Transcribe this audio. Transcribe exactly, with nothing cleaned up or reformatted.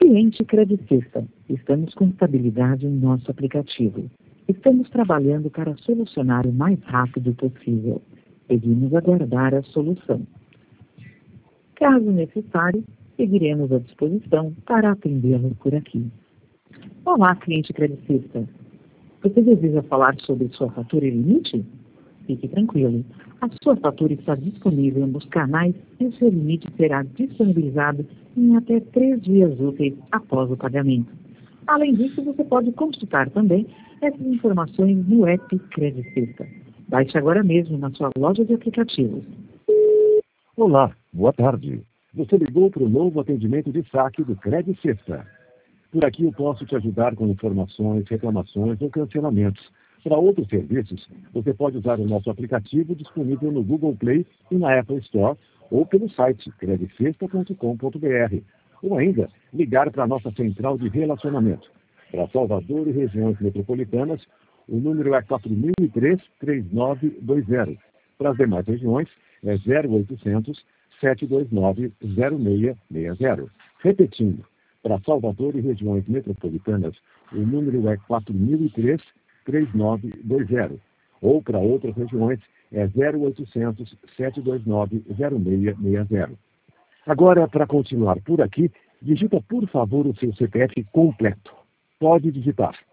Cliente Credicista, estamos com estabilidade em nosso aplicativo. Estamos trabalhando para solucionar o mais rápido possível. Pedimos aguardar a solução. Caso necessário, seguiremos à disposição para atendê-lo por aqui. Olá, cliente credicista. Você deseja falar sobre sua fatura e limite? Fique tranquilo. A sua fatura está disponível nos canais e o seu limite será disponibilizado em até três dias úteis após o pagamento. Além disso, você pode consultar também essas informações no app Credicista. Baixe agora mesmo na sua loja de aplicativos. Olá, boa tarde. Você ligou para o novo atendimento de saque do Credicista. Por aqui eu posso te ajudar com informações, reclamações ou cancelamentos. Para outros serviços, você pode usar o nosso aplicativo disponível no Google Play e na Apple Store ou pelo site credicista ponto com ponto br, ou ainda ligar para a nossa central de relacionamento. Para Salvador e regiões metropolitanas, o número é quatro mil e três, três nove dois zero. Para as demais regiões, é zero oitocentos, sete dois nove, zero seis seis zero. Repetindo, para Salvador e regiões metropolitanas, o número é quatro mil e três, três nove dois zero. Ou para outras regiões, é zero oitocentos, sete dois nove, zero seis seis zero. Agora, para continuar por aqui, digita por favor o seu C P F completo. Pode digitar.